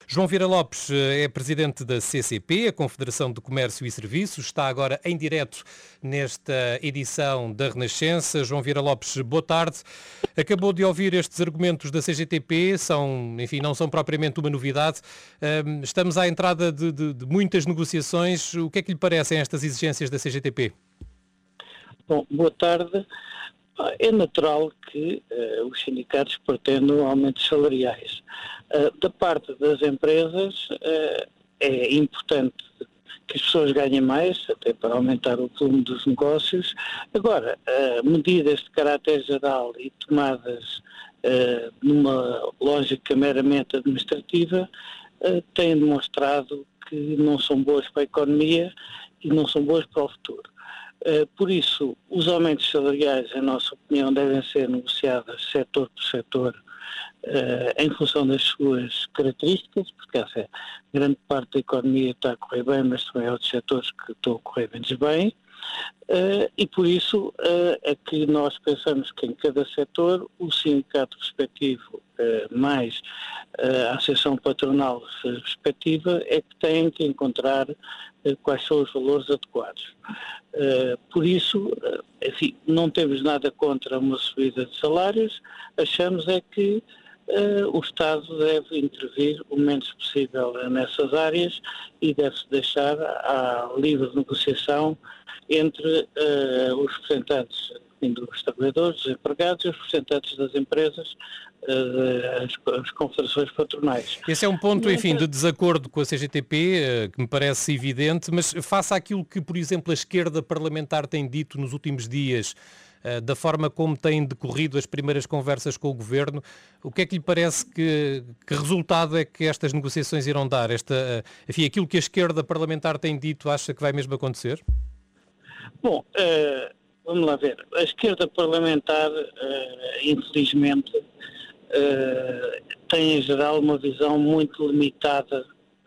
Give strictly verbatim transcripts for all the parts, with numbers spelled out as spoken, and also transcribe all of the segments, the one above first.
João Vieira Lopes é presidente da C C P, a Confederação de Comércio e Serviços, está agora em direto nesta edição da Renascença. João Vieira Lopes, boa tarde. Acabou de ouvir estes argumentos da C G T P, são, enfim, não são propriamente uma novidade. Estamos à entrada de, de, de muitas negociações. O que é que lhe parecem estas exigências da C G T P? Bom, boa tarde. É natural que uh, os sindicatos pretendam aumentos salariais. Uh, da parte das empresas, uh, é importante que as pessoas ganhem mais, até para aumentar o volume dos negócios. Agora, uh, medidas de caráter geral e tomadas uh, numa lógica meramente administrativa uh, têm demonstrado que não são boas para a economia e não são boas para o futuro. Uh, por isso, os aumentos salariais, em nossa opinião, devem ser negociados setor por setor uh, em função das suas características, porque essa grande parte da economia está a correr bem, mas também há outros setores que estão a correr menos bem. Uh, e por isso uh, é que nós pensamos que em cada setor o sindicato respectivo uh, mais uh, a associação patronal respectiva é que tem que encontrar uh, quais são os valores adequados. Uh, por isso, uh, enfim, não temos nada contra uma subida de salários, achamos é que Uh, o Estado deve intervir o menos possível nessas áreas e deve-se deixar à livre negociação entre uh, os representantes dos trabalhadores, dos empregados e os representantes das empresas, uh, as, as confederações patronais. Esse é um ponto, enfim, de desacordo com a C G T P, uh, que me parece evidente, mas face àquilo que, por exemplo, a esquerda parlamentar tem dito nos últimos dias, da forma como têm decorrido as primeiras conversas com o Governo, o que é que lhe parece que, que resultado é que estas negociações irão dar? Esta, enfim, aquilo que a esquerda parlamentar tem dito, acha que vai mesmo acontecer? Bom, uh, vamos lá ver. A esquerda parlamentar, uh, infelizmente, uh, tem em geral uma visão muito limitada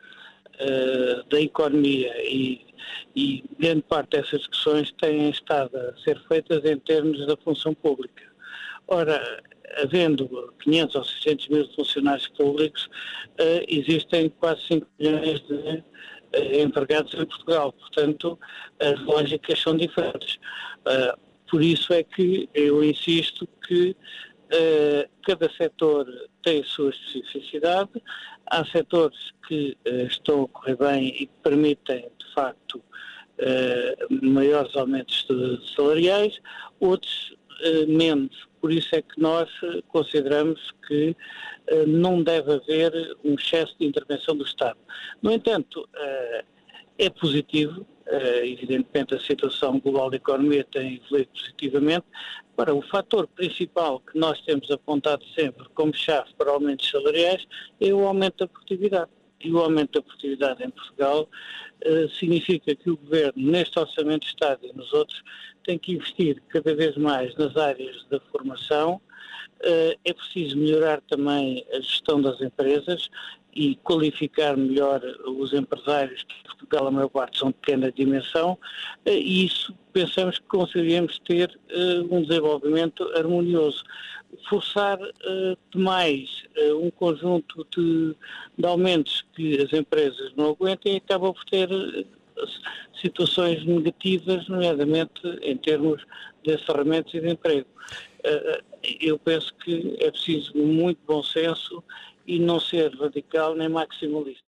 uh, da economia e e grande parte dessas discussões têm estado a ser feitas em termos da função pública. Ora, havendo quinhentos ou seiscentos mil funcionários públicos, uh, existem quase cinco milhões de uh, empregados em Portugal, portanto as lógicas são diferentes. Uh, por isso é que eu insisto que uh, cada setor tem a sua especificidade. Há setores que uh, estão a correr bem e que permitem, de facto, uh, maiores aumentos de salariais, outros uh, menos. Por isso é que nós uh, consideramos que uh, não deve haver um excesso de intervenção do Estado. No entanto, uh, é positivo, uh, evidentemente a situação global da economia tem evoluído positivamente. Para o fator principal que nós temos apontado sempre como chave para aumentos salariais é o aumento da produtividade. E o aumento da produtividade em Portugal uh, significa que o Governo, neste Orçamento de Estado e nos outros, tem que investir cada vez mais nas áreas da formação. Uh, é preciso melhorar também a gestão das empresas e qualificar melhor os empresários, que em Portugal a maior parte são de pequena dimensão, uh, e isso pensamos que conseguiríamos ter uh, um desenvolvimento harmonioso. Forçar uh, demais uh, um conjunto de, de aumentos que as empresas não aguentem acaba por ter uh, situações negativas, nomeadamente em termos de encerramentos e de emprego. Uh, eu penso que é preciso muito bom senso e não ser radical nem maximalista.